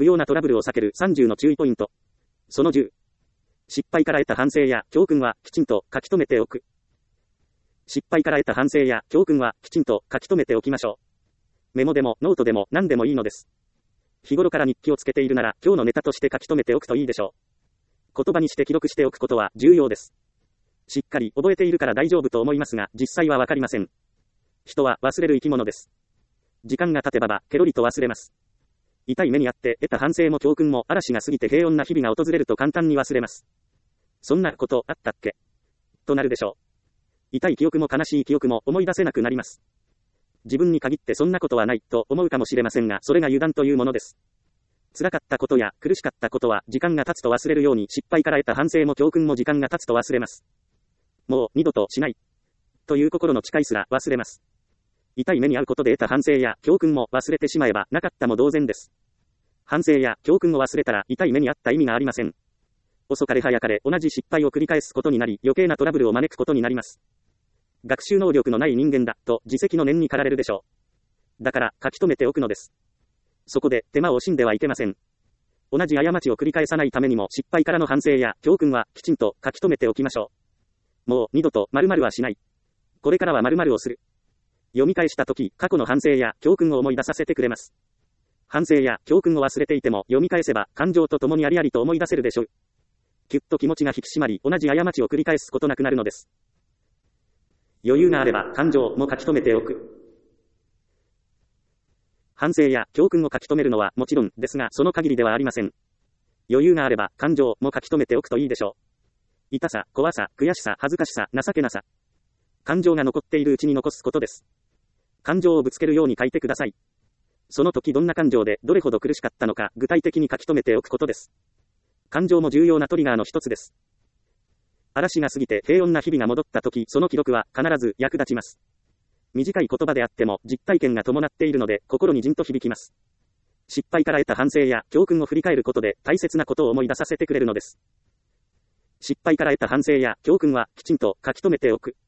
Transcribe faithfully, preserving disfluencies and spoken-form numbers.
不要なトラブルを避けるさんじゅうの注意ポイント。そのじゅう。失敗から得た反省や教訓はきちんと書き留めておく。失敗から得た反省や教訓はきちんと書き留めておきましょう。メモでもノートでも何でもいいのです。日頃から日記をつけているなら今日のネタとして書き留めておくといいでしょう。言葉にして記録しておくことは重要です。しっかり覚えているから大丈夫と思いますが、実際はわかりません。人は忘れる生き物です。時間が経てばば、ケロリと忘れます。痛い目にあって得た反省も教訓も嵐が過ぎて平穏な日々が訪れると簡単に忘れます。そんなことあったっけとなるでしょう。痛い記憶も悲しい記憶も思い出せなくなります。自分に限ってそんなことはないと思うかもしれませんが、それが油断というものです。辛かったことや苦しかったことは時間が経つと忘れるように、失敗から得た反省も教訓も時間が経つと忘れます。もう二度としないという心の誓いすら忘れます。痛い目に遭うことで得た反省や教訓も忘れてしまえばなかったも同然です。反省や教訓を忘れたら痛い目に遭った意味がありません。遅かれ早かれ同じ失敗を繰り返すことになり、余計なトラブルを招くことになります。学習能力のない人間だと自責の念に駆られるでしょう。だから書き留めておくのです。そこで手間を惜しんではいけません。同じ過ちを繰り返さないためにも失敗からの反省や教訓はきちんと書き留めておきましょう。もう二度と〇〇はしない。これからは〇〇をする。読み返したとき、過去の反省や教訓を思い出させてくれます。反省や教訓を忘れていても読み返せば感情と共にありありと思い出せるでしょう。きゅっと気持ちが引き締まり、同じ過ちを繰り返すことなくなるのです。余裕があれば感情も書き留めておく。反省や教訓を書き留めるのはもちろんですが、その限りではありません。余裕があれば感情も書き留めておくといいでしょう。痛さ、怖さ、悔しさ、恥ずかしさ、情けなさ。感情が残っているうちに残すことです。感情をぶつけるように書いてください。その時どんな感情でどれほど苦しかったのか具体的に書き留めておくことです。感情も重要なトリガーの一つです。嵐が過ぎて平穏な日々が戻った時、その記録は必ず役立ちます。短い言葉であっても実体験が伴っているので心にじんと響きます。失敗から得た反省や教訓を振り返ることで大切なことを思い出させてくれるのです。失敗から得た反省や教訓はきちんと書き留めておく。